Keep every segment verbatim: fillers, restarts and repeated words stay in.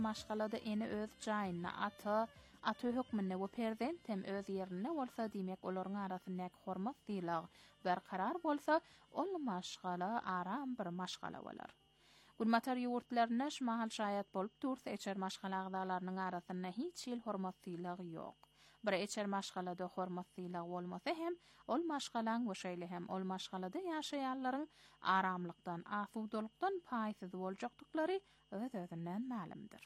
maşgalada eni öz jaýyna ata, ata hökmünde we perzent hem öz ýerine bolsa diýmek olaryň arasyndaky hormat diýlag berkarar bolsa, ol maşgala aram bir maşgala bolar. Gurmatar ýurtlaryna şmahal şaýat bolup dursa eçer maşgala agdalarynyň arasynda hiç ýyl hormat diýligi ýok. Bir eçer maşgalada hormat diýligi bolmasa hem ol maşgalaň we şeýle hem ol maşgalada ýaşaýanlaryň aramlykdan, asuwdulykdan paýsyz boljakdyklary öz-özünden malumdyr.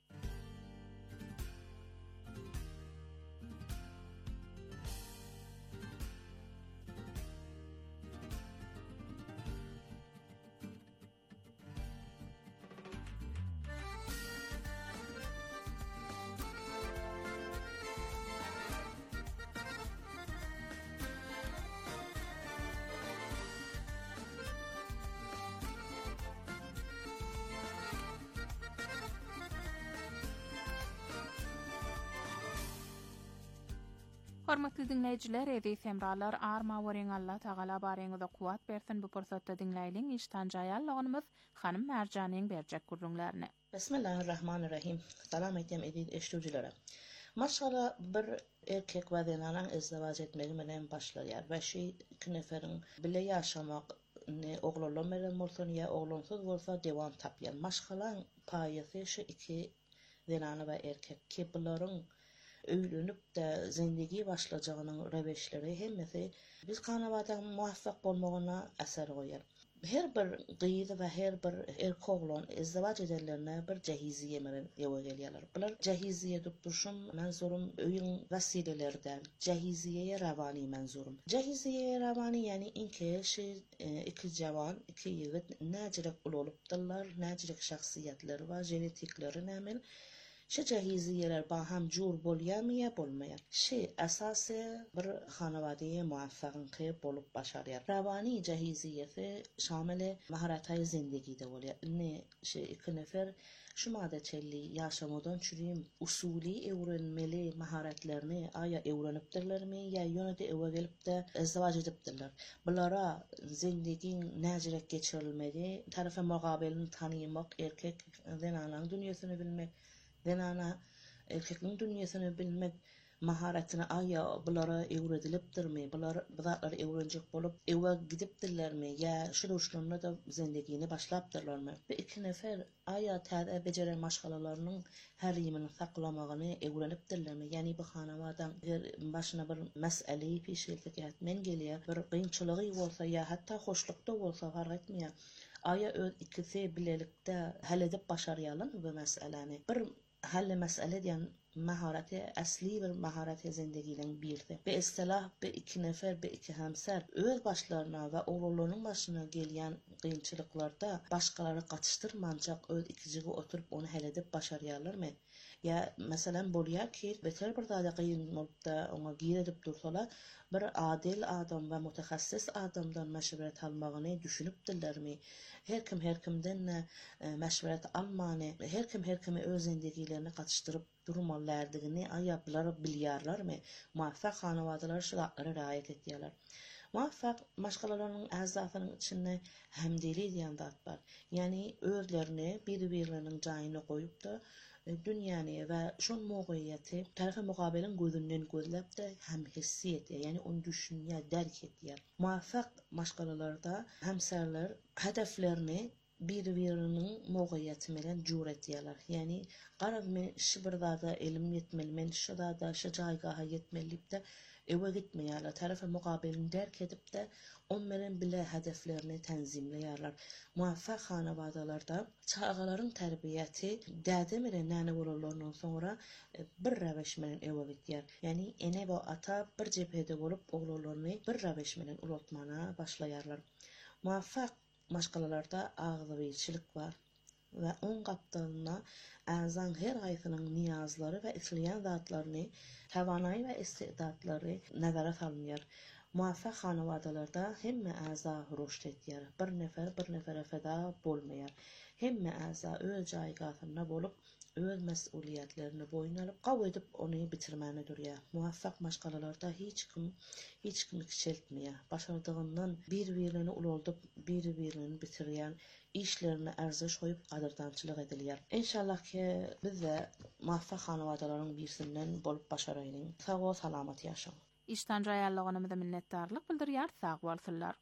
Hormatly dinleyijiler, edi semralar arma wering Allah Taala bareňize kuwat bersin. Bu pursatda dinleýilen iştan jaýallygymyz Hanym Merjanyň berjek gurrunlaryny. Bismillahirrahmanirrahim. Salam etdim edil eşdüjilere. Maşgala bir erkek we denanyň izdiwaç etmegi bilen başlaýar we şu iki neferiň bile ýaşamak ne oglanlar bilen bolsa ýa oglansız bolsa dewam tapýar. Maşgalaň paýysy şu iki denany we erkek ki bularyň öýlenip de zindigi başlajagynyň rebeşleri hemmesi biz kanawatan muwaffak bolmagyna äser goýar. Her bir gyýyz we her bir erkek oglan izdiwaç edenlerine bir jehiziye bilen ýewe gelýärler. Bular jehiziye diýip durşum menzurum öýün wasilelerden, jehiziye rawani menzurum. Jehiziye rawani ýani inki şu iki jawan, iki ýigit näçe ulupdylar, näçe şahsiýetleri we genetikleri nämen şu jehiziyeler baham jur bolýarmy ýa bolmaýar. Şu esasy bir hanawadyň muwaffaqlygy bolup başarýar. Rawani jehiziyeti şamil maharatay zindagide bolýar. Ne şu iki nefer şu madatçyly ýaşamadan çürüm usuly öwrenmeli maharatlaryny aýa öwrenipdirlermi ýa ýöne-de ewe gelip de izdiwaç edipdirler. Bulara zindagiň näjirek geçirilmeli, tarafa mugabelini tanymak, erkek denanyň dünýäsini bilmek, denana erkekliň dünýäsini bilmek maharatini aýa bulara öwredilipdirmi, bular bizatlar öwrenjek bolup ewe gidipdirlermi ýa şu uşlarynda da zindagini başlapdyrlarmy? Bu iki nefer aýa täze beceren maşgalalarynyň her ýymyny saklamagyny öwrenipdirlermi? Ýani bu hanawadan başyna bir meseleyi peşeldik etmen gelýär, bir gynçylygy bolsa ýa hatda hoşlukda bolsa fark etmeýär. Aýa öz ikisi bilelikde hal edip başarýarlar bu meseleni. Bir hal mesele diýen maharati asli bir maharati zindagiň birdi. Be istilah be iki nefer be iki hemser öz başlaryna we oglanlaryň başyna gelýän gynçylyklarda başgalary gatışdyrmanjak öz ikijigi oturup onu hal edip başarýarlarmy? Ya mesela bolýar ki beter bir zada gyn bolup da ona gir edip dursalar bir adil adam we mutaxassis adamdan meşweret almagyny düşünüpdirlermi? Her kim her kimden e, meşweret almany, her kim her kimi öz zindagilerini gatışdyryp durmalardygyny aýaplar bilýärlermi? Muwaffaq hanawadalar şartlara riayet etýärler. Muwaffaq maşgalalarynyň azatynyň içinde hemdeli diýen zat bar. Ýani özlerini bir-birleriniň jaýyna goýup da dünýäni we şol mogaýaty tarafy mugabelin gözünden gözläp de hem hissi etýär, ýani onu düşünýär, derk etýär. Muwaffaq maşgalalarda hemserler hedeflerini bir-biriniň mogaýaty bilen jur etýärler. Ýani garab men şu bir zada elim ýetmeli, men şu zada şu jaýgaha ýetmelip de ewe gitmeýärler. Tarafy mugabelini derk edip de on bilen bile hedeflerini tenzimleýärler. Muwaffaq hanawadalarda çağalaryň terbiýeti däde bilen näne bolarlardan sonra bir raweş bilen ewe gitýär. Ýani ene we ata bir jepede bolup oglanlaryny bir raweş bilen ulatmana başlaýarlar. Muwaffaq maşgalalarda agzybçylyk bar ve on gapdalyna azan her gaýsynyň niýazlary we isleýän zatlaryny, tawanaý we istidatlary nazara salynýar. Muwaffaq hanawadalarda hemme aza rüşd etýär. Bir nefer bir nefere feda bolmaýar. Hemme aza öz jaýgahynda bolup öz mesuliyetlerini boyun alıp qav edip onu bitirmeni durya. Muvaffak maşgalalarda hiç kim hiç kimi kiçeltmeýär. Başardygyndan bir-birini ululdup, bir-birini bitirýän işlerini erziş goýup gadyrdançylyk edilýär. İnşallah ki biz de muvaffak hanawatalaryň birsinden bolup başaraýlyň. Sag bol, salamat ýaşaň. İşten raýallygynymyza minnetdarlyk bildirýär. Sag bolsunlar.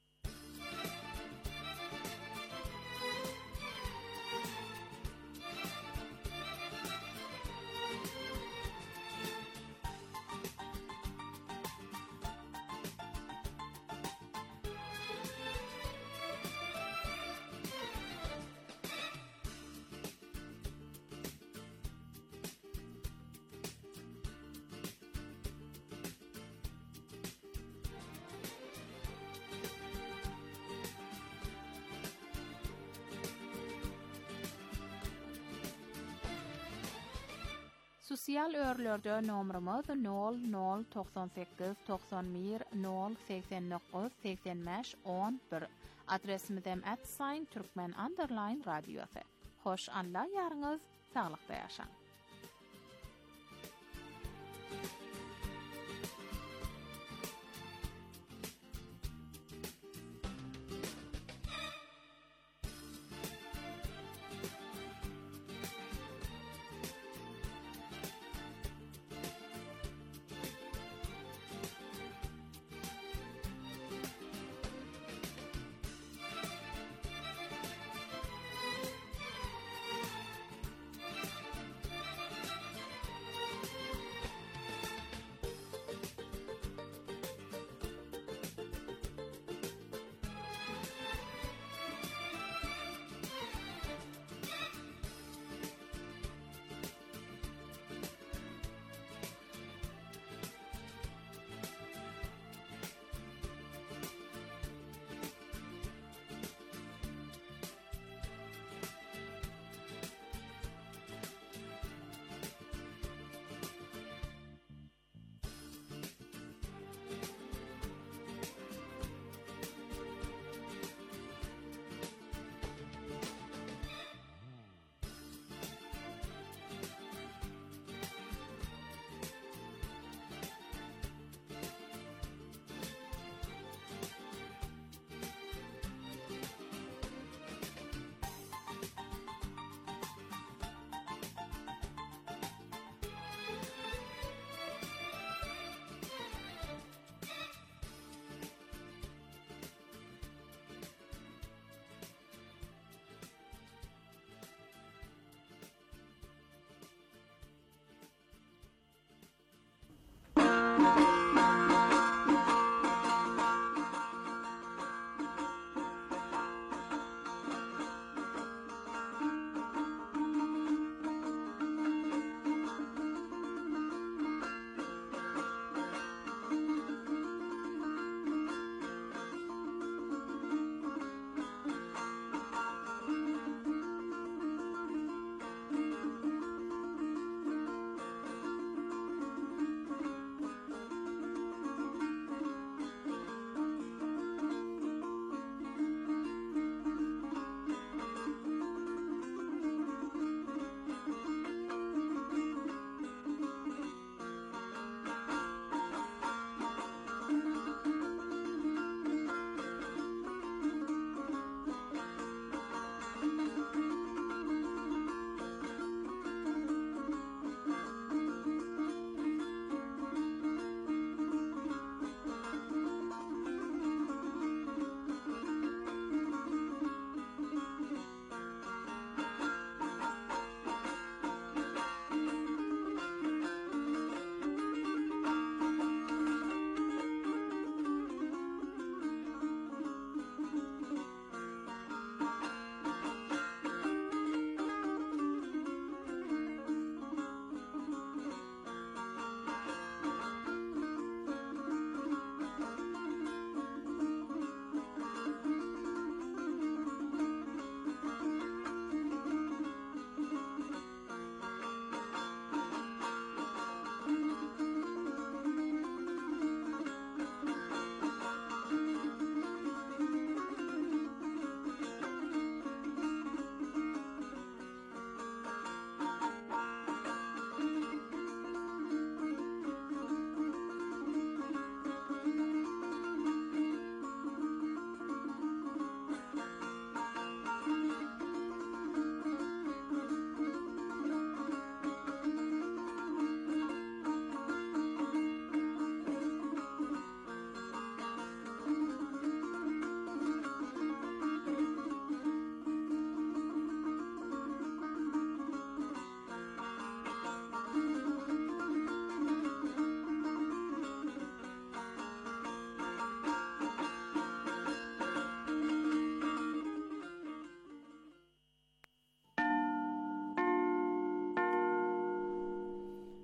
Sosial örlerde nomrumuz nol nol doksan sekiz doksan bir nol seksen dokuz seksen beş on bir. Adresimizem at sign türkmen underline radyosu. Hoş Allah yarınız, sağlıkta yaşan.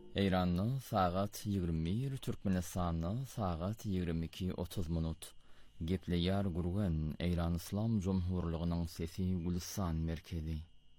Eyran'ı saat yigirme bir, Türkmenistan'ı saat yigirme iki otuz minut. Gepleyar gurgan Eyran İslam Cumhurluğu'nun sesi Gülistan merkezi.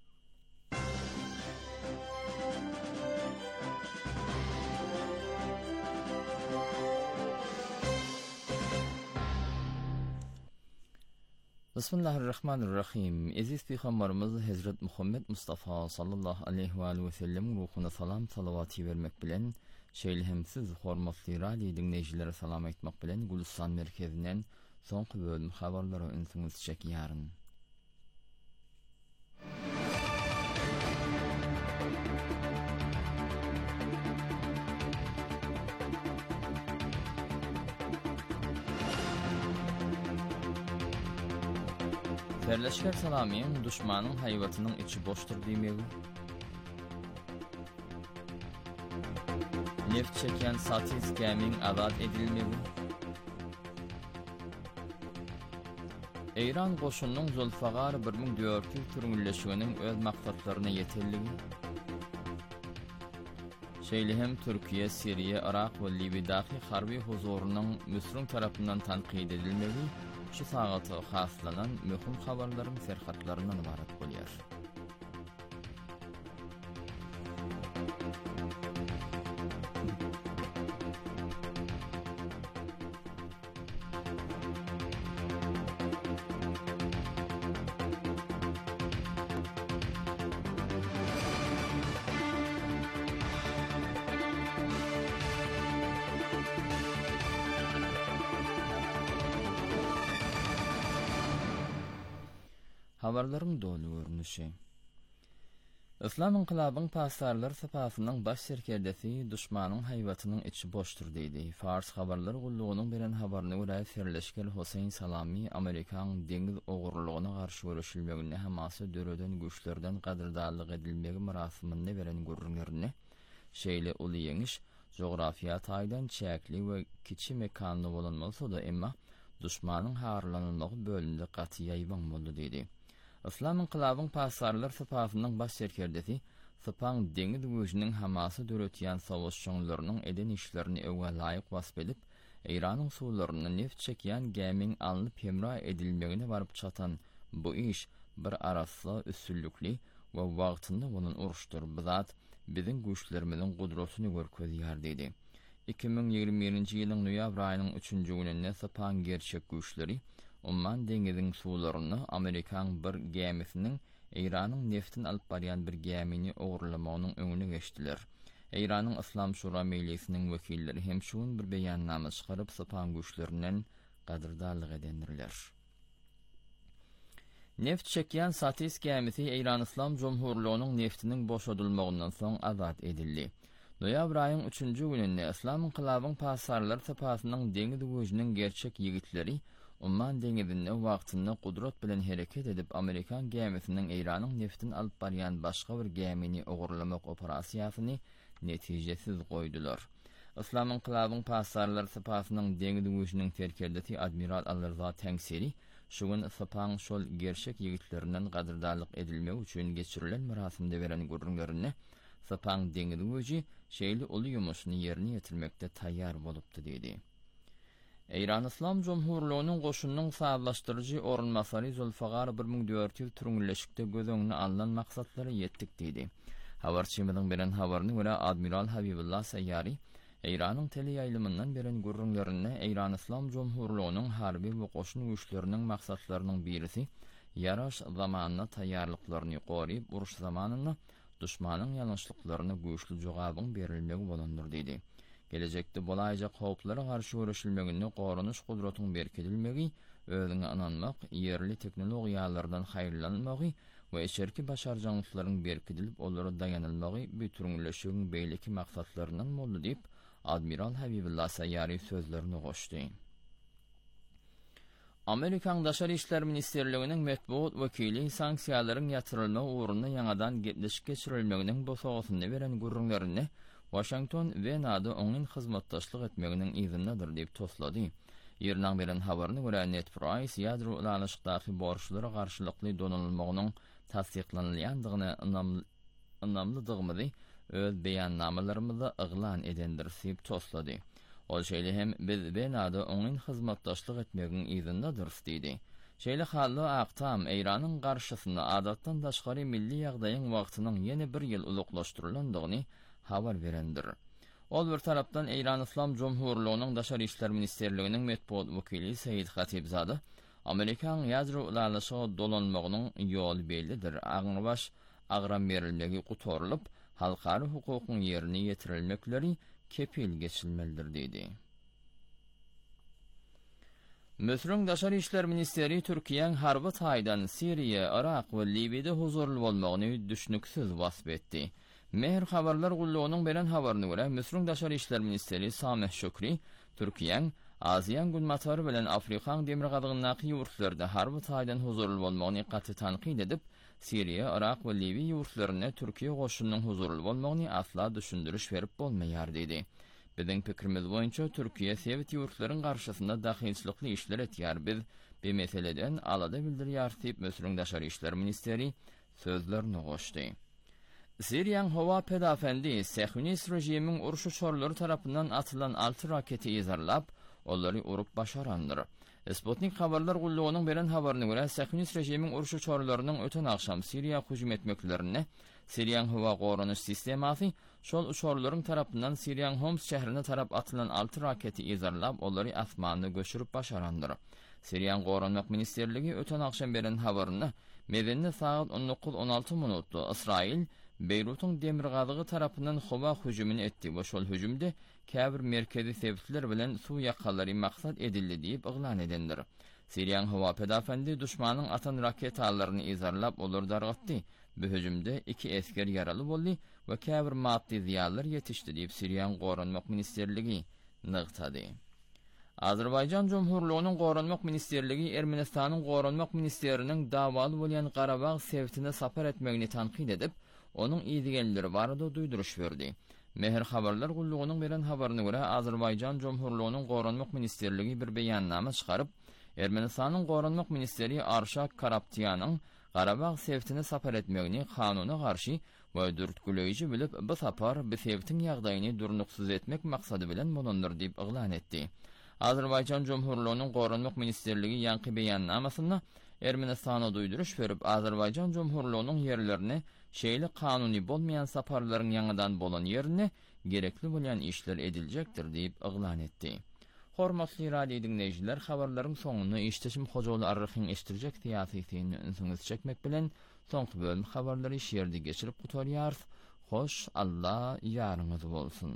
Bismillahirrahmanirrahim. Aziz Peygamberimiz Hazret Muhammed Mustafa sallallahu aleyhi ve sellem ruhuna salam salavati vermek bilen, şeýlehemsiz hormatly radio dinleýijilere salam aýtmak bilen Gülistan merkezinden soňky bölüm habarlary ünsüňiz çekýäryn. Birleşik Salamyň düşmanyň haýwatynyň içi boşdur diýmegi. Neft çeken satis kämiň azat edilmegi. Eyran goşunyň Zulfagar bir ming dört ýüz türgünleşiginiň öz maksatlaryna ýeterligi. Şeýlehem Türkiýe, Siriýe, Irak we Libyadaky harby huzurunyň Müslüm tarapyndan tanqid edilmegi. Şu sagatı haslanan möhüm habarlaryň serhatlaryndan ibarat bolýar. Habarlaryň dolu görnüşi. İslam inqilabyň pasarlar sapasynyň baş serkerdesi düşmanyň haýwatynyň içi boşdur diýdi. Fars habarlar gullugynyň beren habaryna görä Ferleşker Hosein Salami Amerikan deňiz ogurlygyna garşy görüşilmegine hamasy döreden güýçlerden gadyrdarlyk edilmegi marasiminde beren görünýärni. Şeýle uly ýeňiş jografiýa taýdan çäkli we kiçi mekanly bolanmasa da emma düşmanyň harlanylmagy bölümde gaty ýaýban boldy diýdi. İslam inqilabyň pasarlar sapasynyň baş serkerdesi Sapan deňiz güýçiniň hamasy döretýän sowuşçuňlarynyň eden işlerini öňe laýyk wasp edip, Eýranyň suwlaryny neft çekýän gämiň alnyp hemra edilmegine baryp çatan bu iş bir arasly üstünlükli we wagtynda bolan uruşdur. Bizat biziň güýçlerimiziň gudratyny görkezýär diýdi. iki ming ýygrimi birinji ýylyň noýabr aýynyň üçünji güninde Sapan gerçek güýçleri Umman deňiziň suwlaryny Amerikan bir gemisiniň Eýranyň neftin alyp barýan bir gemini ogurlamagynyň öňüne geçdiler. Eýranyň Islam Şura Meclisiniň wekilleri hem şuň bir beýannama çykaryp Sapan güýçlerinden gadyrdarlyk edendirler. Neft çekýän satis gemisi Eýran İslam Cumhurluğunyň neftiniň boşadylmagyndan soň azat edildi. Noýabr aýynyň üçünji güninde Islam inqilabyň pasarlar sapasynyň deňiz güýçiniň gerçek ýigitleri Umman deňizinde wagtynda gudrat bilen hereket edip Amerikan gemisiniň Eýranyň neftin alyp barýan başga bir gemini ogurlamak operasiýasyny netijesiz goýdular. Islam inqilabyň pasarlar sapasynyň deňiz güýçiniň terkerdeti Admiral Alrza Tengseri şu gün Sapan şol gerçek ýigitlerinden gadyrdarlyk edilmegi üçin geçirilen merasimde beren görünýärni Sapan deňiz güýçi şeýle uly ýumuşyny ýerine ýetirmekde taýýar bolupdy diýdi. Eýran İslam Cumhurluğunyň goşunyň sağlaşdyrjy orunmasary Zulfagar bir ming dört ýüz türgünleşikde gözöňüne alynan maksatlary ýetdik diýdi. Habarçymyzyň beren habaryna görä Admiral Habibullah Sayyari Eýranyň tele ýaýlymyndan beren görünýärine Eýran İslam Cumhurluğunyň harby we goşun güýçleriniň maksatlarynyň birisi ýaraş zamanyna taýýarlyklaryny goryp uruş zamanyny düşmanyň ýalňyşlyklaryna güýçli jogabyň berilmegi bolandyr diýdi. Gelecekde bolaýjak howplara garşy görüşilmegini gorunuş gudratyň berkidilmegi, özüňe ananmak, ýerli teknologiýalardan haýrlanmagy we eşerki başarjanlyklaryň berkidilip olary dayanylmagy bütünleşigiň beýleki maksatlarynyň boldy diýip Admiral Habibullah Sayyari sözlerini goşdy. Amerikan Daşary işler Ministerliginiň metbuat wekili sanksiýalaryň ýatyrylma uğruna ýangadan getleş geçirilmeginiň bosagyny beren görünýärni Washington we Nada oňun hyzmatdaşlyk etmeginiň izinlidir diýip toslady. Ýerden beren habaryna görä Net Price ýadro ulanışykdaky borçlara garşylykly donanylmagynyň tasdiklanylýandygyny ınamlydygymyzy öz beýannamalary yglan edendir diýip toslady. Ol şeýle hem biz benada oňun hyzmatdaşlyk etmegiň ýerinde diýdi. Şeýle hally Aqtam Eýranyň garşysyna adatdan daşgary milli ýagdaýyň wagtynyň ýene bir ýyl uluklaşdyrylandygyny habar berendir. Ol bir tarapdan Eýran Islam Jomhurlygynyň Daşary işler ministerliginiň metbuat wekili Seyit Hatibzady Amerikan ýazry ulaşygy dolanmagynyň ýoly bellidir. Aňybaş agram berilmegi gutorylyp, halkary hukukyň ýerine ýetirilmekleri kepil geçilmelidir diýdi. Mösrüň Daşary işler ministeri Türkiýeň harby taýdan Siriýa, Irak we Libyada huzurly bolmagyny düşnüksiz wasp etdi. Mehr habarlar gullugynyň beren habaryna görä, Mösrüň Daşary işler ministeri Sameh Şükri Türkiýeň Aziýan günmatary bilen Afrikaň demirgadygynaky ýurtlarda harby taýdan huzurly bolmagyny gaty tanqid edip, Siriýa, Irak we Libyýa ýurtlaryna Türkiýe goşunynyň huzurly bolmagyny asla düşündiriş berip bolmaýar diýdi. Biziň pikirimiz boýunça Türkiýe Sewit ýurtlaryň garşysynda dahyçylykly işler etýär. Biz bu meseleden alada bildirýär diýip Mösrüň Daşary işler ministeri sözlerini goşdy. Siriýanyň howa pedafendi Sehunist rejimiň uruşy çorlary tarapyndan atylan altı raketi ýazarlap, olary urup başarandyr. Sputnik habarlar gullugynyň beren habaryna görä, Sehunist rejimiň uruşy çorlarynyň öten akşam Siriýa hüjüm etmeklerini Siriýanyň howa gorunuş sistemasy şol uçorlaryň tarapyndan Siriýanyň Homs şäherine tarap atylan altı raketi ýazarlap, olary asmanyna göçürüp başarandyr. Siriýanyň gorunmak ministerligi öten akşam beren habaryna Medenne saat on dokuz on alty minutda Israil Beýrutyň demirgadygy tarapyndan howa hüjümini etdi. Bu şol hüjümde käbir merkezi sebäpler bilen suw ýakalary maksat edildi diýip yglan edendir. Siriýanyň howa pedafendi düşmanyň atan raketalaryny ýazarlap olar dargatdy. Bu hüjümde iki esker ýaraly boldy we käbir maddi ziýanlar ýetişdi diýip Siriýanyň gorunmak ministerligi nygtady. Azerbaýjan Jomhurlygynyň gorunmak ministerligi Ermenistanyň gorunmak ministeriniň dawaly bolýan Garabag sewtine sapar etmegini tanqid edip, onun ýetigenleri barada duýduruş berdi. Mehr habarlar gullugynyň beren habaryna görä, Azerbaýjan Jomhurlygynyň gorunmak ministerligi bir beýannama çykaryp, Ermenistanyň gorunmak ministeri Arşak Karaptyanyň Garabag sewtine sapar etmegini kanuny garşy we dürtgüleýiji bilip, bu sapar bu sewtiň ýagdaýyny durnuksyz etmek maksady bilen bolundyr diýip yglan etdi. Azerbaýjan Jomhurlygynyň gorunmak ministerligi ýanky beýannamasyna Ermenistana duýduruş berip, Azerbaýjan Jomhurlygynyň ýerlerini şeýle kanuny bolmaýan saparlaryň ýangydan bolan ýerine gerekli bolýan işler ediljekdir diýip yglan etdi. Hormatly radio dinleýijiler, habarlaryň soňuny işteşim Hojaly Arryhyň eşdirjek diýýäsini ünsüňiz çekmek bilen soňky bölüm habarlary şeýerde geçirip gutarýar. Hoş, Allah ýarynňyz bolsun.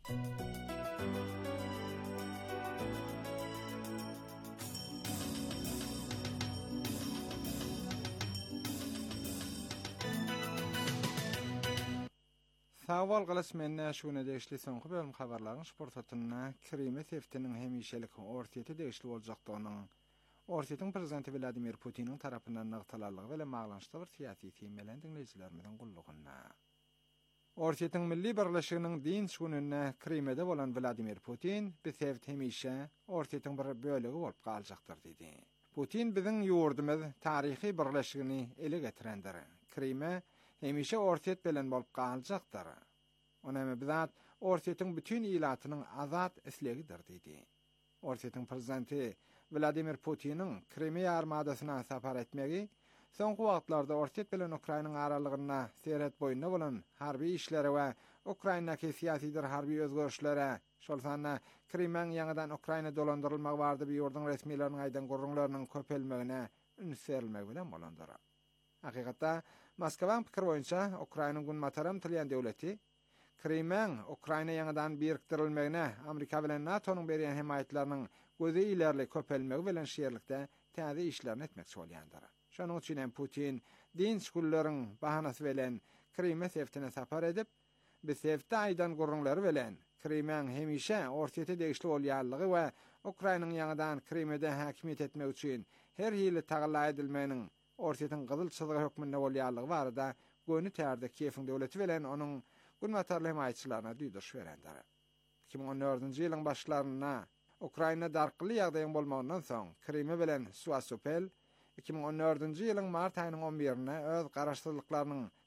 Sawal galas menne şuna deşli soňky bölüm habarlaryň sportatyna Krime Seftiniň hemişelik ortiýeti deşli boljakdygynyň Ortiýetiň prezidenti Vladimir Putiniň tarapyndan nagtalarlygy bilen maglanşdy bir syýasy teýmelen dinleýijilerimiň gullugyna. Ortiýetiň milli birleşiginiň din şunyna Krimede bolan Vladimir Putin bu sewt hemişe ortiýetiň bir bölegi bolup galjakdyr diýdi. Putin biziň ýurdumyz taryhy birleşigini ele getirendir. Krime hemişe ortiýet bilen bolup galjakdyr. Onamy bizat ortiýetiň bütün ilatynyň azat islegidir diýdi. Ortiýetiň prezidenti Vladimir Putiniň Krime armadasyna sapar etmegi soňky wagtlarda ortiýet bilen Ukrainaň aralygyna seret boýunda bolan harby işlere we Ukrainadaky syýasydyr harby özgörüşlere, şol sanna Krimeň ýangydan Ukraina dolandyrylmak bardy bir ýurdun resmiýetleriniň aýdan gurrunlarynyň köpelmegine ünsürilmek bilen bolandyr. Hakykatda Moskwaň pikir boýunça Ukrainaň günmataram tilýän döwleti Krimeň Ukraina ýangydan birikdirilmegine Amerika bilen NATO'nyň berýän himayetleriniň gözi ilerli köpelmegi bilen şeýerlikde täze işlerini etmekçi bolýandyr. Şonuň üçin Putin din şugullaryň bahanasy bilen Krime seftine sapar edip, bu sefte aýdan gurrunlary bilen Krimeň hemişe ortiýete degişli bolýanlygy we Ukrainaň ýangydan Krimede häkimiýet etmek üçin her hili tagalla edilmeginiň ortiýetiň gyzyl çyzygy hökmünde bolýanlygy barada göni tärde Kiýewiň döwleti bilen onuň günmatarly himaýetçilerine duýduruş berendir. iki bin on dördünji ýylyň başlaryna Ukraina darkyly ýagdaýyň bolmagyndan soň Krime bilen Suwasopel iki bin on dördünji ýylyň mart aýynyň on birine öz garaşdyrlyklarynyň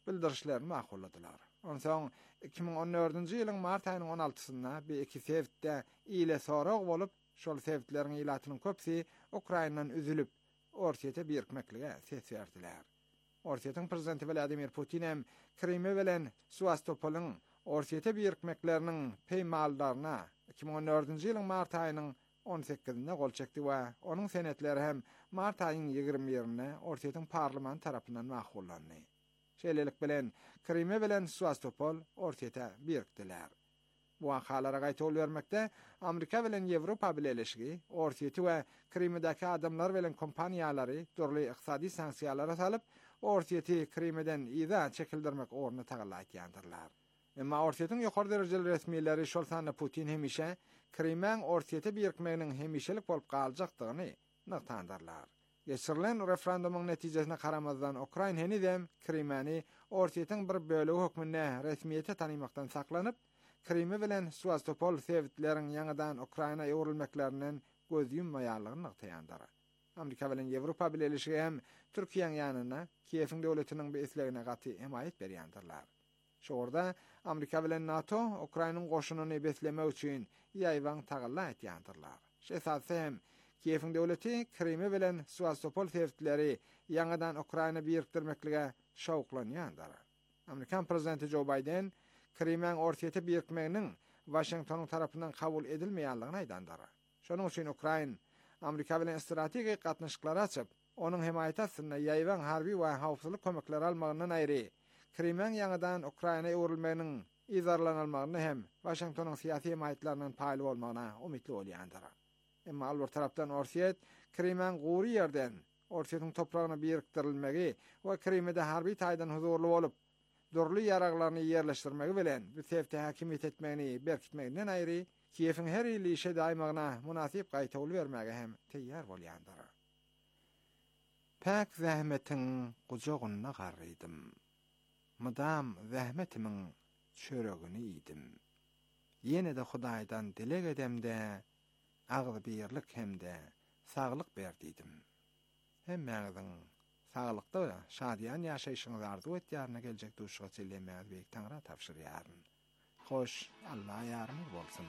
bildirişlerini maqulladylar. Onsoň iki ming on dördünji ýylyň mart aýynyň on altysynda bir iki sebitde ile sorag bolup, şol sebitleriň ilatynyň köpsi Ukrainadan üzülüp, Orsiýete birikmeklige ses berdiler. Orsiýetyň prezidenti Vladimir Putin hem Krimi bilen Sevastopol'yň Orsiýete birikmekleriniň peýmaldaryna iki ming on dördünji ýylyň mart aýynyň on sekizinde gol çekdi we onuň senetleri hem mart aýynyň ýygrimi birinde Orsiýetyň parlament tarapyndan maqulandy. Şeýlelik bilen Krimi bilen Sevastopol Orsiýete birikdiler. Bu ahalalara gaýtol bermekde Amerika bilen Ýewropa bileşigi Orsiýeti we Krimidäki adamlar bilen kompaniýalary turly ykdysady sanksiýalara salyp, Orsiýeti Krimiden ýa çekildirmek orny tagalaýdýarlar. Emma Orsiýetyň ýokary derejeli resmiýetleri şol sanda Putin hemişe Krimen Orsiýete birikmeginiň hemişelik bolup galjakdygyny nyktandarlar. Geçirilen referendumuň netijesine karamazdan Ukraina henidem Krimeni Orsiýetyň bir bölegi hökmünde resmiýete tanymakdan saklanyp, Krimi bilen Sevastopol sebitleriň ýaňadan Ukraina ýöwrülmeklerinden göz ýummaýarlygyny nyktaýandar. Amerika bilen Ýewropa bileşigi hem Türkiýeň ýanyna Kiýewiň döwletiniň bir islegine gaty hemaýet berýändirler. Şorda Amerika bilen NATO Ukrainanyň goşunyny beslemek üçin ýaýwan tagalla etýändirler. Şeýsem Kiýewiň döwleti Krimi bilen Sevastopol sebitleri ýaňadan Ukraina birikdirmeklige şowklanýandyr. Amerikan prezidenti Joe Biden Krimen Orsiýete birikmeginiň Washingtonyň tarapyndan kabul edilmeýänligini aýdandyr. Şonuň üçin Ukraina Amerika bilen strategik gatnaşyklar açyp, onuň hemaýetine ýaýwan harby we hawpsuzlyk kömekleri almagyndan aýry, Krimen ýaňadan Ukraina ýöwrülmeginiň izarlanylmagyny hem Washingtonyň syýasy hemaýetlerinden paýly bolmagyna umytly bolýandyr. Emma albar tarapdan Orsiýet Krimen gowy ýerden Orsiýetyň topragyna birikdirilmegi we Krimide harby taýdan huzurly bolup, durly ýaraglaryny ýerleşdirmegi bilen bir sebäpde hakimiýet etmegini berkitmeginden aýry, Kiýewiň her ýyly işe daýmagyna munasyp gaýtawl bermäge hem teýýar bolýandyr. Pek zähmetiň gujagyna garrydym. Mudam zähmetimiň çöregini ýydim. Ýene-de Hudaýdan dilek edemde agzy birlik hemde saglyk berdidim. Hemmäňiziň sagylykda we şadýan ýaşaýşyňyzy arzu etýärine geljek duşga çellemäge beýik Taňra tapşyrýaryn. Hoş, Allah ýarmy bolsun.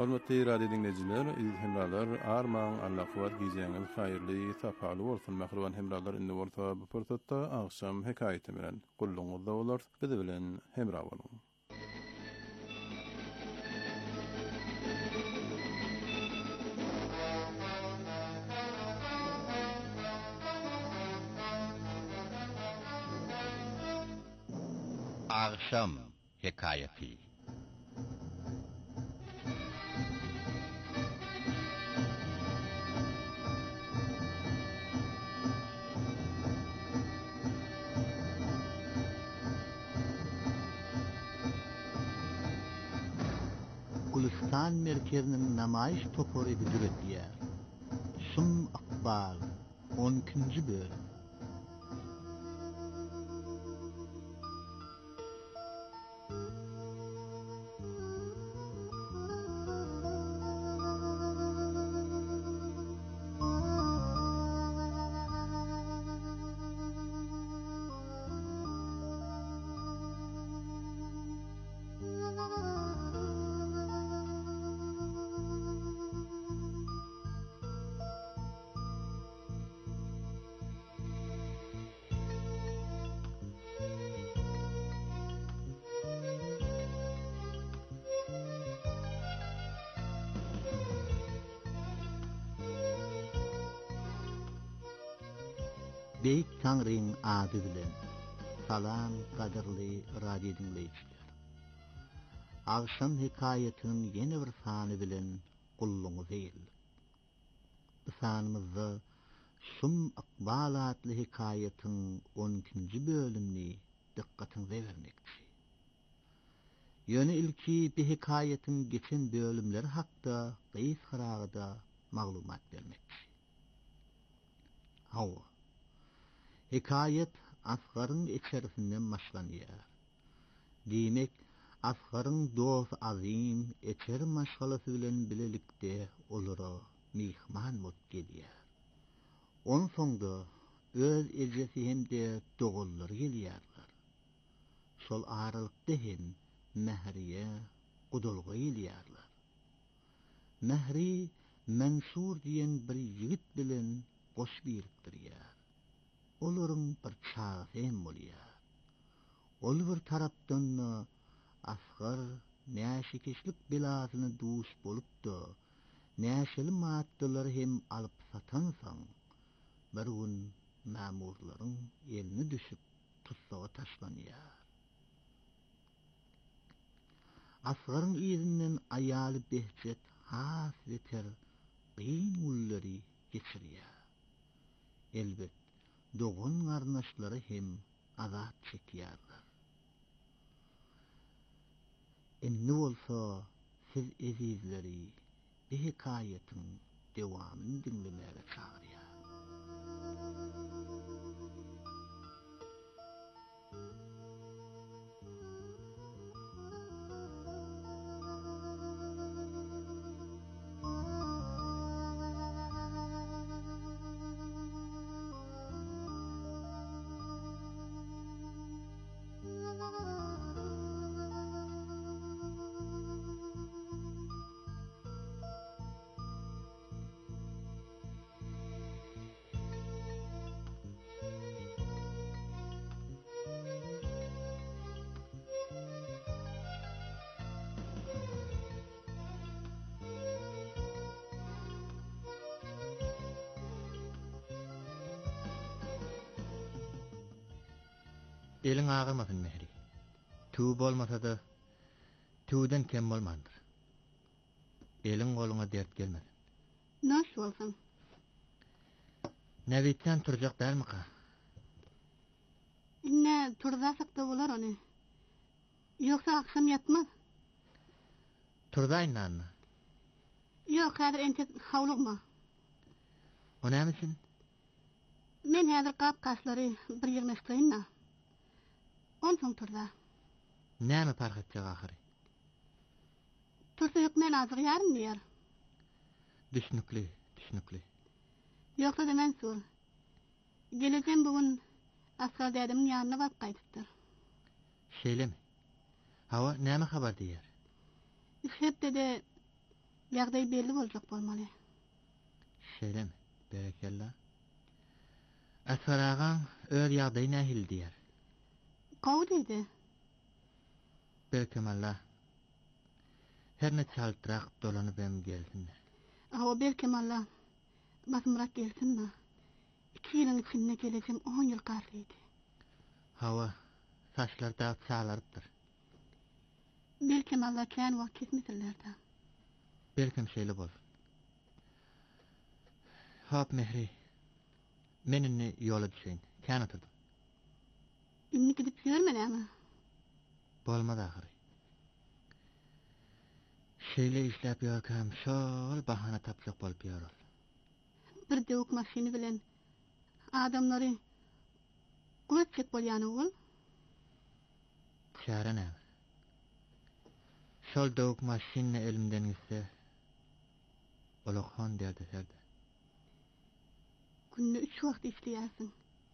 Hormatly radio dinleyijiler, iz hemralar, arman, Allah kuwat giýýäňiz haýyrly, sapaly bolsun. Mähruban hemralar indi bolsa bu pursatda agşam hekaýety bilen gulluňyzda bolar. Biz bilen hemra bolun. Agşam hekaýeti. Gulistan merkezinin namayiş toporu düretdiýär. Şum akbal on ikinji bölüm. Beyik Tanrı'nın adı bilen salam kadirli radio dinleyijiler. Agşam hekaýetiniň ýene bir sany bilen gulluňyz eýildik. Bu sanymyzda Şum akbal adly hekaýetiň on ikinji bölümini dikkatiňize bermekçi. Ýöne ilki bu hekaýetiň geçen bölümleri hakda gysgyragda maglumat bermekçi. Hawa hekayet Asgar'ın içerisinden başlanýar. Diýmek, Asgar'ın dost azim eçer maşgalasy bilen bilelikde olara mihman bolup gelýär. On soňda öz ejesi hemde dogullar gelýärler. Şol aralykda hem Mehriye, Gudulga gelýärler. Mehri Mansur diýen bir ýigit bilen goş birikdirýär. Olaryň bir çagy hem bolýar. Ol bir tarapdan Asgar näşikeşlik belasyny duş bolupdy. Näşeli maddalary hem alyp satansaň, bir gün mamurlaryň eline düşüp tutsaga taşlanýar. Asgaryň ýüzünden aýaly behçet has beter gyn ullary geçirýär. Elbet dogun garnaşlary hem azap çekýärler. Indi bolsa siz ezizleri bu hekaýetin dewamyny dinlemäge çagyrýar. Elin ağırmasın Mehri. Tuğ olmasa da tuğdan kem olmandır. Elin koluna dert gelmedin. Nasıl olsun? Nevitten turacak der mi ka? Ne turdasak da olar onu. Yoksa akşam yatmaz. Turdayın anna. Yok hadir entek havlukma. O ne misin? Men hadir kap kasları bir yığınıştayın da. On soň turda. Näme fark etjek ahyry? Tursa ýokmen azyk ýarym diýer. Düşnükli, düşnükli. Ýoksa demen sur. Geleceğim bugün Asgar dädimiň ýanyna bap gaýdypdyr. Şeýlemi? Hawa näme habar diýer? Hep dede Ýagdaý belli boljak bolmaly. Şeýlemi? Berekella. Asfaragan öz ýagdaý nähil diýer. Gowy diýdi. Berkemalla. Her ne çaltyrak dolanyp hem gelsin. Awa berkemalla. Basmyrak gelsinmi? iki ýylyň içinde geleceğim on ýyl garlydy. Hawa saçlar da çağlarıpdyr. Berkemalla kän wagt ketmeselerde. Belkem şeýle bol. Hop mehri. Menini ýola düşeýin. Kän oturdum. Indi gidip ýörmenämi? Bolmady ahyry. Şeýle işläp ýörkäm şol bahana tapjak bolup ýörür. Bir dewuk maşyny bilen adamlary göçek bolýany ol. Çare näme? Şol dewuk maşyny elimden gitse Olokhan derdi serde. Günde üç wagt işleýärsiň.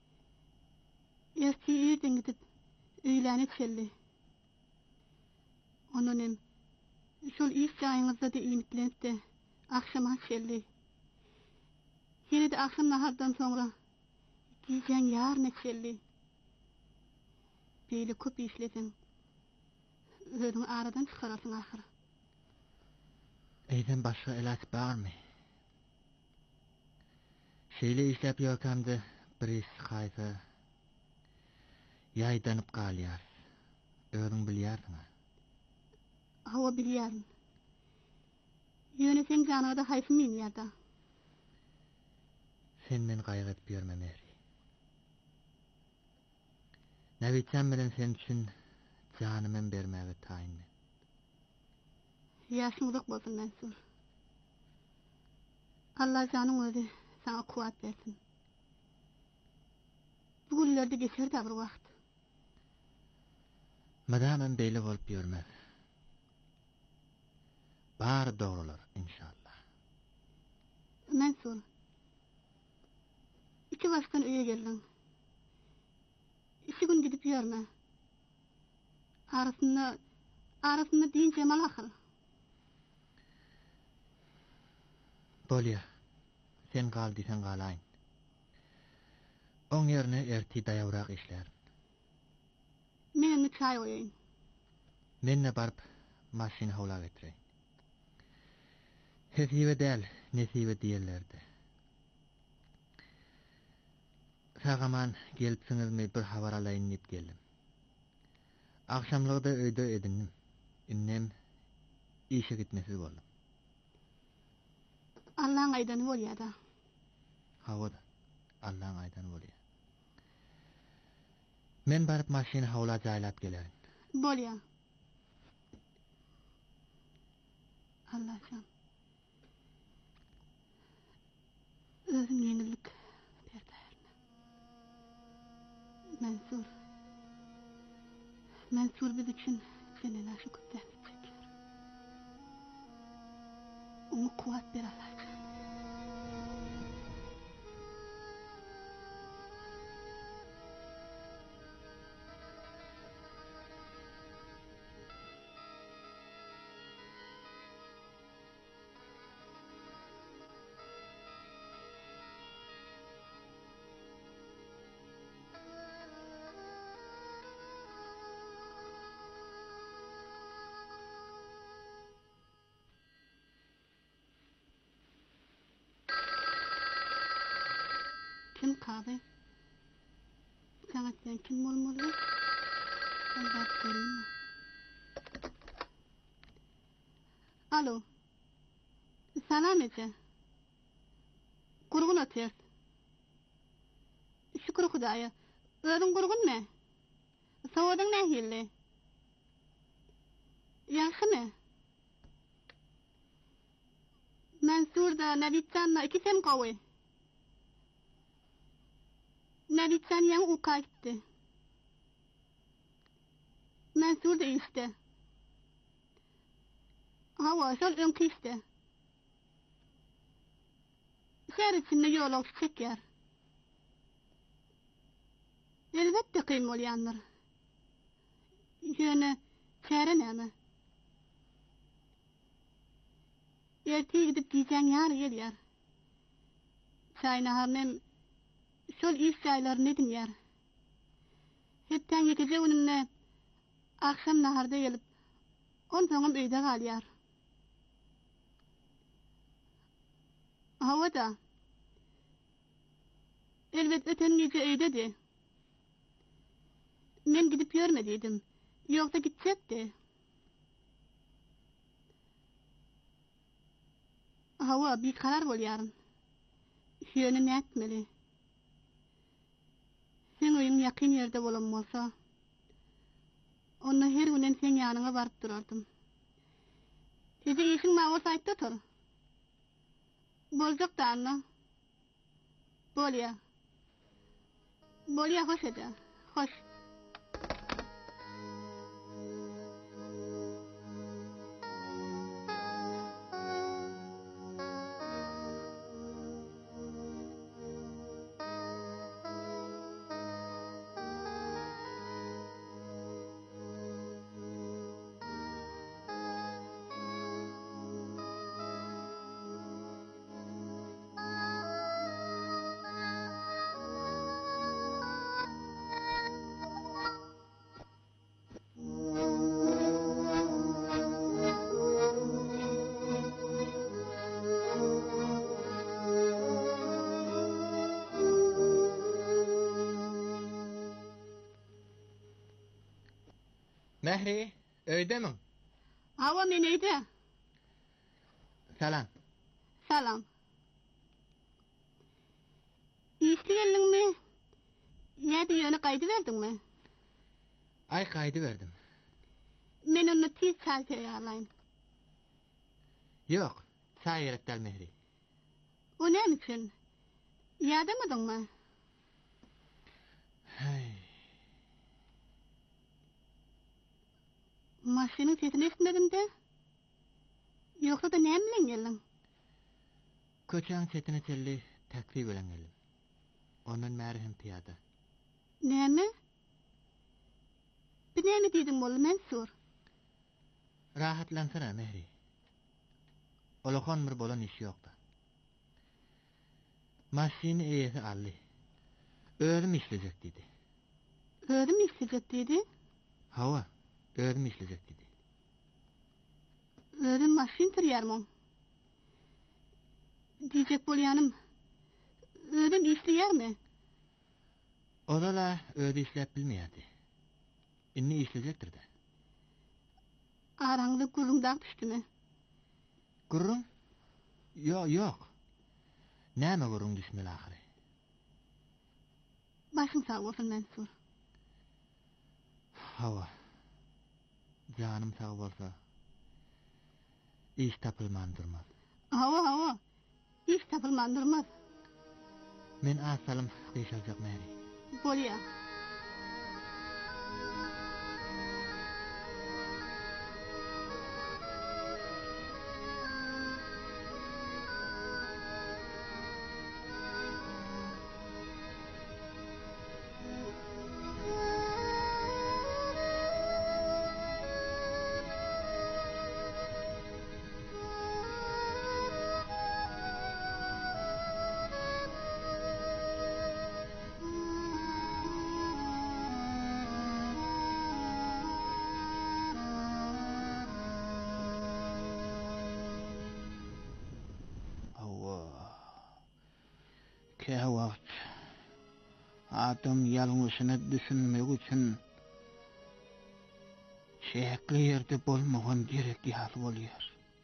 Erki ýerden gidip öýlänip geldi. Onunym şol iş jaýyňyzda da iýmitlenip de akşama geldi. Ýene de akşam nahardan soňra giýen ýarny geldi. Beýle köp işlesen özüň aradan çykarasyň ahyry. Eýden başga ilaç barmy? Şeýle işläp ýörkämde bir iş gaýsa ýaýdanyp galýar. Özüň bilýärsiň. Hawa bilýärin. Ýöne sen janada haýsymyn ýerda. Sen men gaýryp ýörme mehri. Näwitsen bilen sen üçin janymyň bermäge taýynly. Ýaşmylyk bolsun Mansur. Allah janyň özi sana kuwat bersin. Bu günlerde geçer de bir wagt. Madamam beýle bolup ýörmer. Bar dogrular inşallah. Mansur. İki başkan öýe geldiň. İki gün gidip ýörme. Arasynda arasynda diň jemal ahyr. Bolýa. Sen gal diýsen galaýyn. Oň ýerine erti daýawrak işler. Menni çay oýaýyn. Menne barp maşyny howla getireýin. Hesibe däl, nesibe diýerlerdi. Sagaman gelipsiňizmi bir habar alaýyn diýip geldim. Akşamlygda öýde edindim. Innem işe gitmesiz boldum. Allah'ın aydanı bolýar da. Hawada. Allah'ın aydanı bolýar. Men barıp maşyny howla jaýlap gelerin. Bolýar. Allah can. Özüm ýeňillik berdiň. Mansur. Mansur biz için senin aşık zahmet çeker. Onu kuvat bir Allah. Kim kahve? Sana sen kim olmalı? Ben bak göreyim. Alo. Salam ece. Gurgun öter. Şükür Hudaya. Ödün gurgun ne? Soğudun ne hilli? Yaxşı mı? Mansur'da Nabitcan'la iki sen kovu. Nabitcan yan uka gitti. Mansur da işte. Hava şol önkü işte. Şehir içinde yolak çeker. Elbette kıyım olyanlar. Yöne çare näme? erti gidip giyeceğin yer gelýär. Çaynaharnem şol iş çaylar ne dinýär. Hepten yekece günümne akşam naharda gelip on soňam öýde galýar. Hawa da elbet öten gece öýdedi. Men gidip görmediydim. Yoksa gidecekti. Hawa bir karar bolýaryn. Şöyle ne etmeli? Sen oyun yakın yerde bolan bolsa, onda her günden sen yanına barıp durardym. Ede işin mawa saýtda tur. Boljak da anna. Bolýa. Bolýa hoş ede. Hoş. Mehri, öýde mi? Hawa men öýde. Salam. Salam. İşli geldiňmi? Ýa-da ýöne gaýdy berdiňmi? Ay gaýdy berdim. Men onu tiz çay taýýarlaýyn. Yok, çay gerekdäl Mehri. O näme üçin? Ýadamadyňmy? Hey. Maşynyň sesini esmedim de. Ýoksa da näme bilen geldiň? Köçäň setine telli takvi bilen geldim. Ondan märi hem piyada. Näme? Bir näme diýdim bol Mansur? Rahatlansana Mehri. Olakon bir bolan iş ýokda. Maşyny eýesi aldy. Özüm işlejek diýdi. Özüm işlejek diýdi? Hawa, özüm işlejek diýdi. Özüm maşyn türýärmiň. Diýjek bolýanym. Özüm işleýärmi? Ola özü işläp bilmeýärdi. Inni işlejekdir de. Araňyza gurrundak düşdümi? Gurrun? Yo, yok. Näme gurrun düşmeli ahiri? Başyň sag bolsun Mansur. Hawa. Canım sağ bolsa. İş tapylmandyrmaz. Hawa, hawa. İş tapylmandyrmaz. Men asalym sykyşajak Mehri. Bolýar. Ke wagt adam ýalňyşyny düşünmek üçin şeýle ýerde bolmagan gerekli hal bolýar.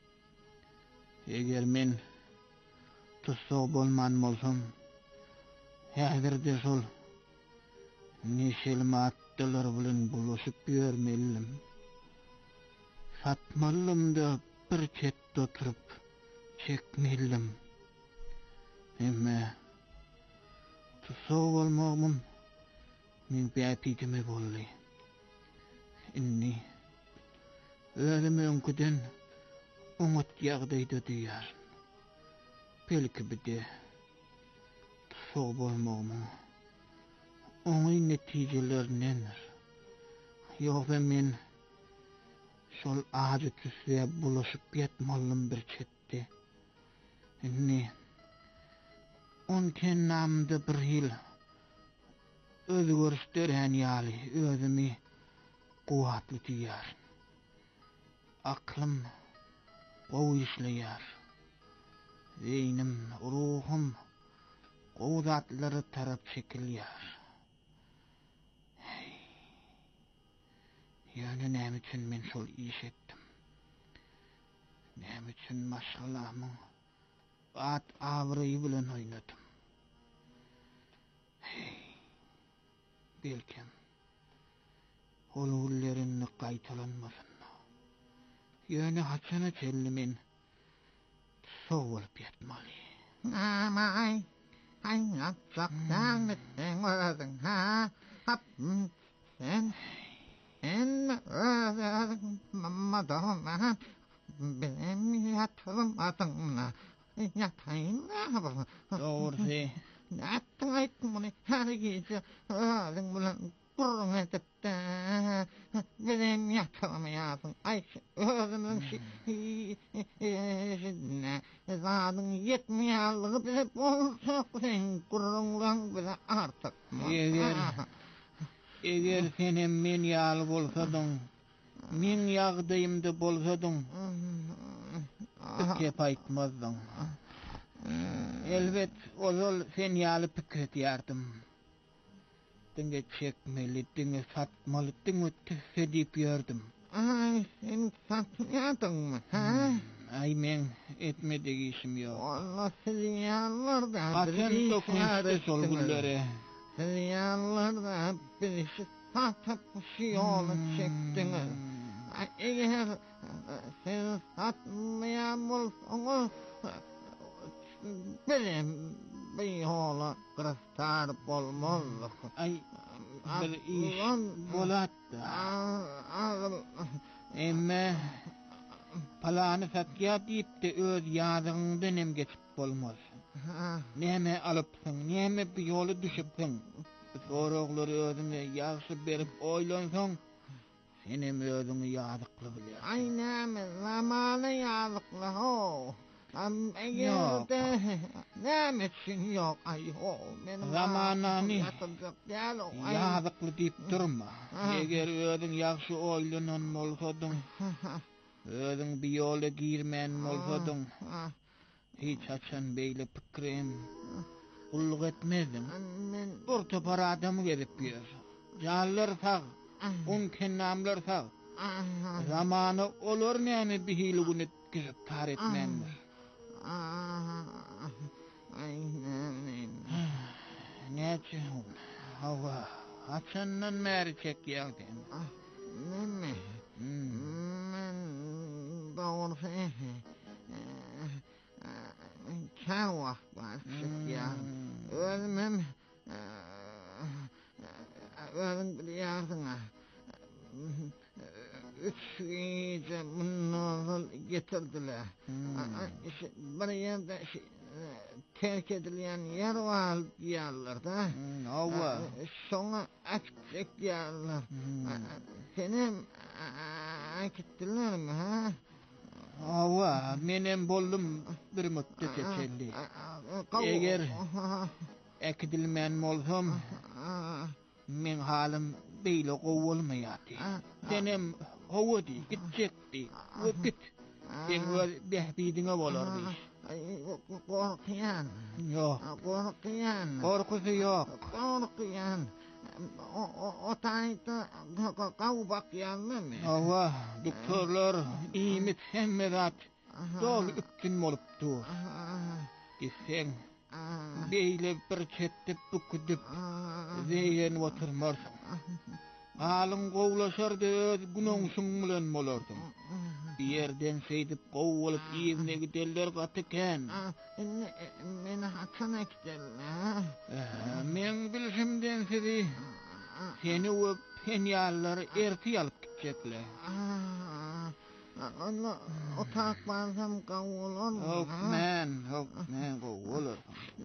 Eger men tutsag bolman bolsam, häzirde şol neşel matdylar bilen bulaşyp ýörmelim. Satmalym da bir çetde oturup çekmelim. Emme tutsag bolmagym men bäpidime boldy. Inni ölüme öňküden umut ýagdaýda diýär. Belki bide tutsag bolmagym oňy netijelerinden ýogsa men şol adyty süýe bulaşyp ýetmalym bir çetde. Ne. On ken namda bir hil. Özgörüşdören ýaly özümi guwatly diýär. Aklym gowy işleýär. Zeynim, ruhum gowdatlary tarap çekilýär. Ýöne näme üçin men şol iş etdim? Näme üçin maşgallamyň at awry bilen oýnadym? Belkem ol ullerini gaýtalanmasyn. Ýöne haçana çellimin sow bolup ýatmaly. Amay, haýnap çakdan etdiň öýdüň ha? Hap sen sen öýdüň mammadam benim ýatylmadyňna. Ýataýyn. Dogry. Nätdiň aýtdyň muny? Her gece öýdüň bilen gurrun edip de benim ýatylmaýasyň. Ay özümiň ne zadyň ýetmeýärligi bilip bolsa sen gurrunlaň bilen artyk. Eger eger senem men ýaly bolsadyň, men ýagdaýymda bolsadyň, kep aýtmazdyň. Elbet ozal sen ýaly pikir edýärdim. Diňe çekmeli, diňe satmaly, diňe tüsedip ýördim. Ay, sen satmaýardyňmy, ha? Ay, men etmedik işim ýok. Allah sizi ýallarda. Haçan dokunçdy şol günleri. Sizi ýallarda bir işi satyp şiýaly çekdiňiz. Eger sen satmaýan bolsaňyz, benim bir hala graftar bolmalı. Ay, bir iş bolatdı. Emme palanı satya deyip de öz ýadyňdan hem geçip bolmaz. Näme alypsyň, näme bir ýoly düşüpsiň. Soraglary özüňe ýagşy berip oýlansaň, senem özüňi ýadykly bilýär. Ay näme zamana ýadykly ho. Am eger de näme üçin ýok ay ho menim zamanany ýadykly diýip durma. Eger özüň ýagşy oýlanan bolsadyň, özüň bir ýola girmän bolsadyň, hiç haçan beýle pikirim ulluk etmezdim. Men orta par adamy gelip ýör. Ýallar sag, on kennamlar sag. Zamany olar näme bir hiligini girip tar etmändir. Ay näme. Näçe hava haçandan meri çekýärdim. Näme? Men dogry kan wagt var çekýär. Ölmem ölüm bilýärdiň. Üç gece bunları getirdiler. Bir yerde terk edilen yer var diyorlar da. Ava. Sonra akçek diyorlar. Senin akittiler mi ha? Ava, menem boldum bir müddet geçelli. Eğer ekidilmen bolsam, men halim beýle gowulmaýardy. Senem howdy, gitjekdi. Git. Sen öz behbidiňe bolardy. Korkýan. Ýok. Korkýan. Korkusy ýok. Korkýan. O taýda gaw bakýanmy? Awa, doktorlar iýmit hemmedat dol üpkin bolupdy. Gitsen beýle bir çetde büküdip zeýen oturmarsyň. Alyň gowlaşardy öz günoňsyň bilen bolardyň. Bir ýerden seýdip gow bolup ýerine giderler gatyken. Men haçan ekdirler. Men bilşimden sizi seni we penýallar erti alyp gitjekler. Ana otak barsam gow bolar. Yok men, yok men gow bolar.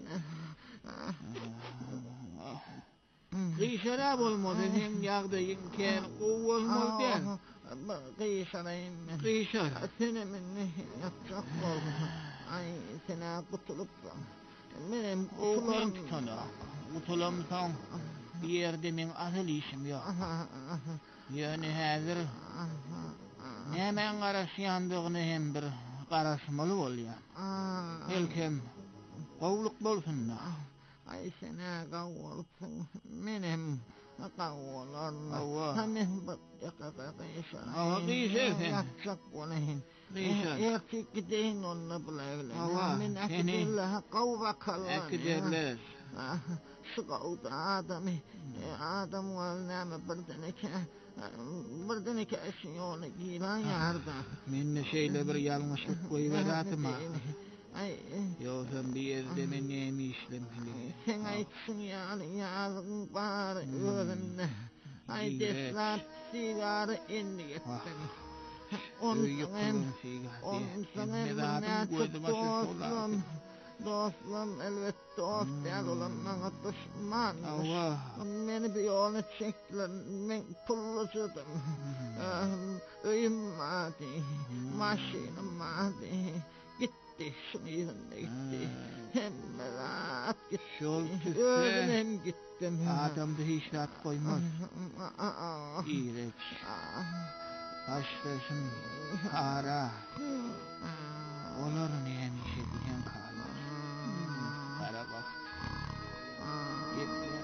Gıyşara bolmadı, sen ýagdaýyň kän gow bolmaly den. Gıyşarayım. Gıyşara. Senem ne yapacak bolmaly. Ay sana kutulup benim kutularım sana. Kutulamsan bir yerde men asıl işim yok. Yani hazır hemen karasıyandığını hem bir karasmalı ol ya. Elkem qawluk bolsun da. Ay sana qawluksun menem qawlar. Hemen bakacaksa. Ama qiysen. Yapacak olayın. Qiysen. Erkek gideyin onunla bulayla. Men akidillah qawvakallah. Akidillah. Sıqavda adamı. Adam var näme birdeneke. Birdeneke eşin onu gilan yarda. Men şeyle bir yanlışlık koyuveratma. Ay, yo sen bir yerde men neymi işlemeli? Sen aytsın yani yazın var öğrenme. Ay deslat sigarı indi gittim. Onun sana onun sana minnet dostum. Dostum elbette dost değil olan bana düşman. Beni bir yoluna çektiler. Ben pullucudum. Öyüm madi. Maşinım madi. Gitti şunu yerine gitti. Hem merak gitti. Öğrenim gittim. Adamda hiç rahat koymaz. İğreç. Başlasın ara. Olur neymiş edilen kalır. Ara bak. Gitti.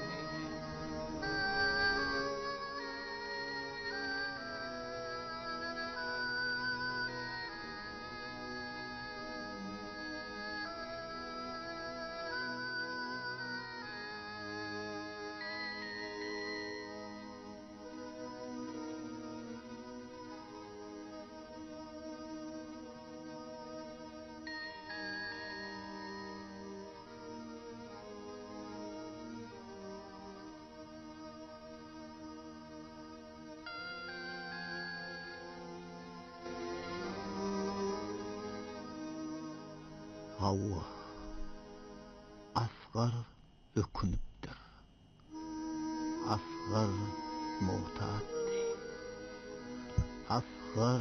Havva asgar ökünüptür. Asgar muhtatti. Asgar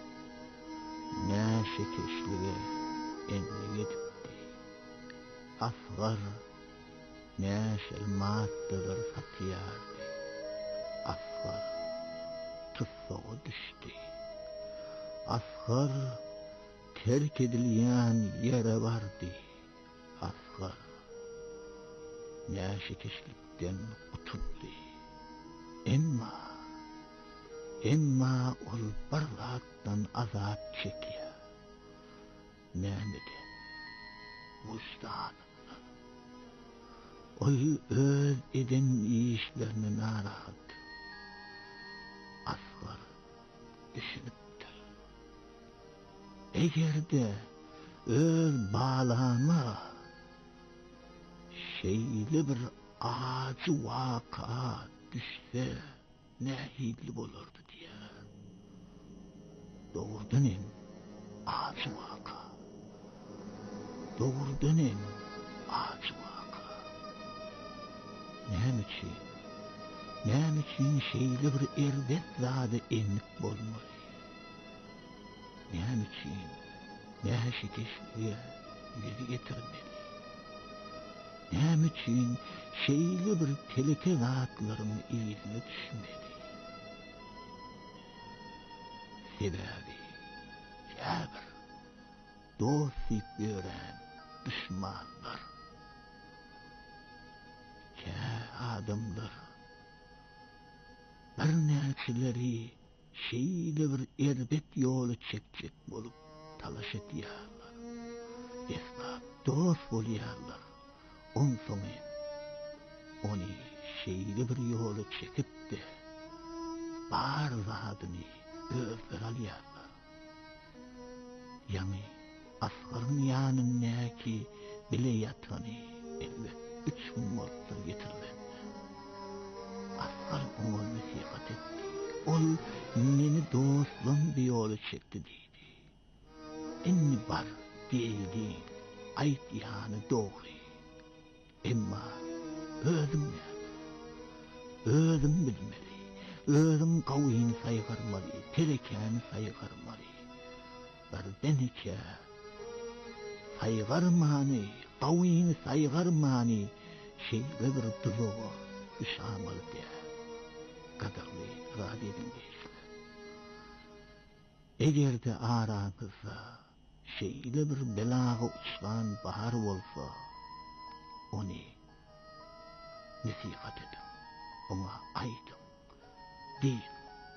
näşekeşlige enli gidipdi. Asgar näşel maddeler satıyardı. Asgar tüssoğu düştü. Asgar terk edilýän yere vardy. Asgar näşekeşlikden utuldy. Emma emma ol bir zatdan azap çekýär. Nämede? Vicdan. Oy öz eden işlerini narahat. Asgar düşünüp egerde öz bağlama şeyli bir acı vaka düşse ne hidli bolurdu diye. Doğrudan en acı vaka. Doğrudan en acı vaka. Ne için? Ne için şeyli bir erbet zade enlik bolmalı? Näme için näşekeşliğe yüzü getirmeli? Näme için şeyli bir teleke zatların izine düşmeli? Sebebi sabır, dostluk gören düşmanlar, kâ adamlar, bir näçileri şeyli bir erbet yolu çekecek bolup talaş etýärler. Esnaf dost bolýarlar. On soňy onu şeyli bir yolu çekip de bar zadyny özler alýarlar. Ýani Asgar'ın ýanyndaky bile ýatany elbet üç gün bolsa getirilen. Asgar onu nasihat etdi. Ol meni dostum bir yolu çekti deydi. Enni bar deydi, ayt yani doğru. Emma özüm ne? Özüm bilmeli. Özüm kavyin saygarmalı, terekeni saygarmalı. Bardenike saygarmany, gawyny saygarmany şeýle bir duzoga üşamaly diýär. Gadarly radiyeden geçdi. Egerde araňyzda şeýle bir belaga uçgan bahar bolsa, ony nasihat edin, ona aýdyn, diýin.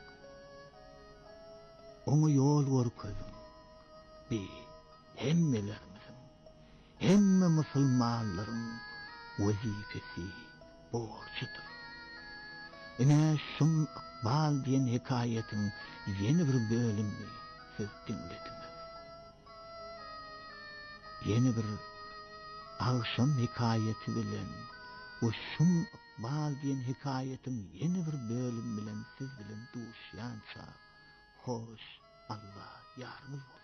Ona ýol görkezin. Bi hemmelerimiziň, hemme musulmanlaryň wezifesi, borçydyr. Ene şun bal diýen hikayetin yeni bir bölümini siz dinlediniz. Yeni bir akşam hikayeti bilen, o şun bal diýen hikayetin yeni bir bölüm bilen siz bilen duşýança, hoş Allah yarımız olsun.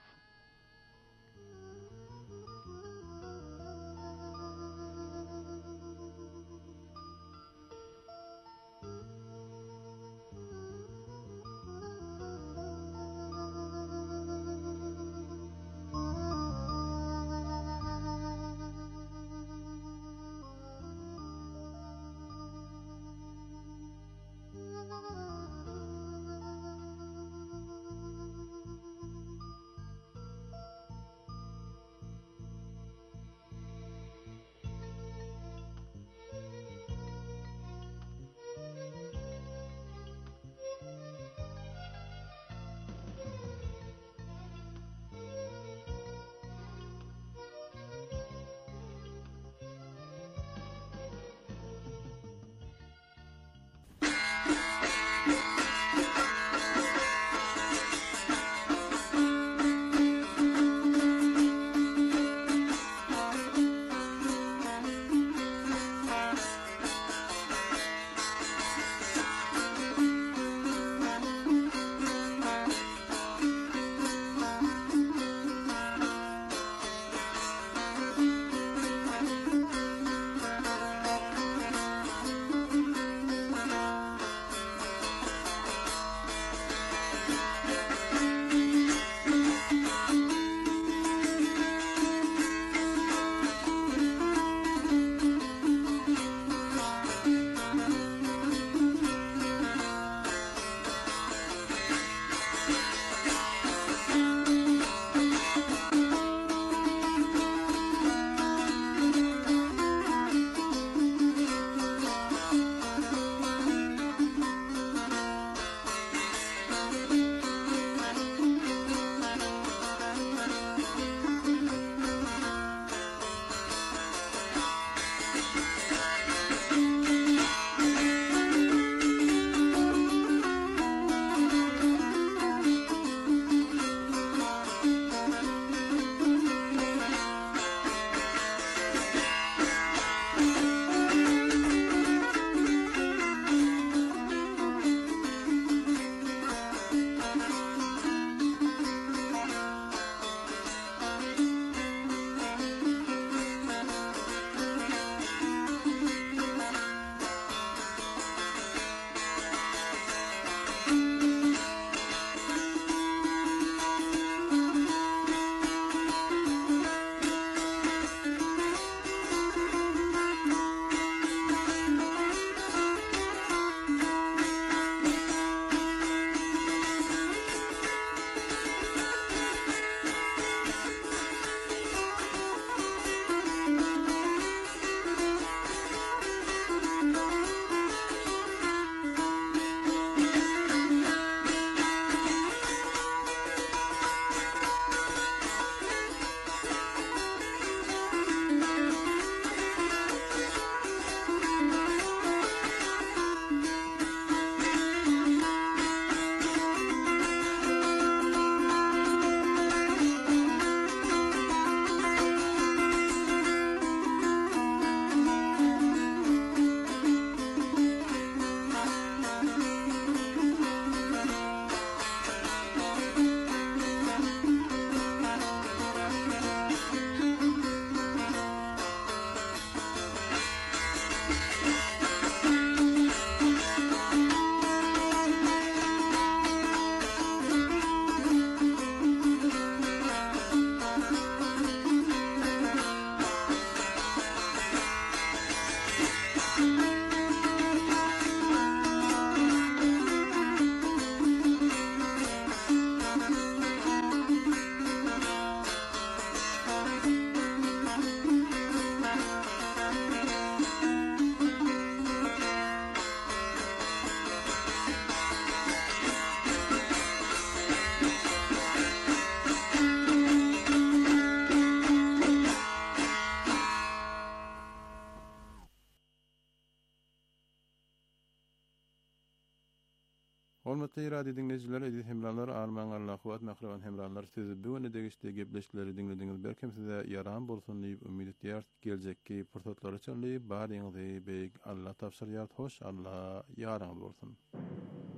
Hormatly ýa-da dinleýijiler, edil hemralar, arman Allah kuwat mahrawan hemralar siz bu güne degişde gepleşikleri dinlediňiz. Berkem size yaram bolsun diýip umyt edýär. Geljekki pursatlary üçin bar ýyňyzy beýik Allah tapşyrýar. Hoş Allah ýaraňyz bolsun.